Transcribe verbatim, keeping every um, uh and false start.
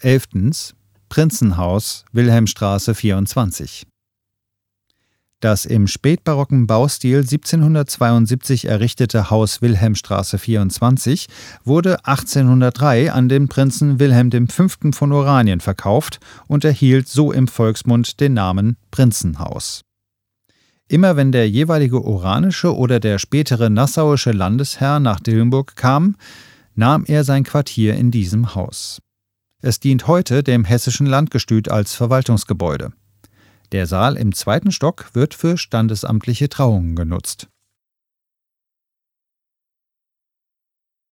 Elftens. Prinzenhaus, Wilhelmstraße vierundzwanzig. Das im spätbarocken Baustil siebzehnhundertzweiundsiebzig errichtete Haus Wilhelmstraße vierundzwanzig wurde achtzehnhundertdrei an den Prinzen Wilhelm der Fünfte von Oranien verkauft und erhielt so im Volksmund den Namen Prinzenhaus. Immer wenn der jeweilige oranische oder der spätere nassauische Landesherr nach Dillenburg kam, nahm er sein Quartier in diesem Haus. Es dient heute dem Hessischen Landgestüt als Verwaltungsgebäude. Der Saal im zweiten Stock wird für standesamtliche Trauungen genutzt.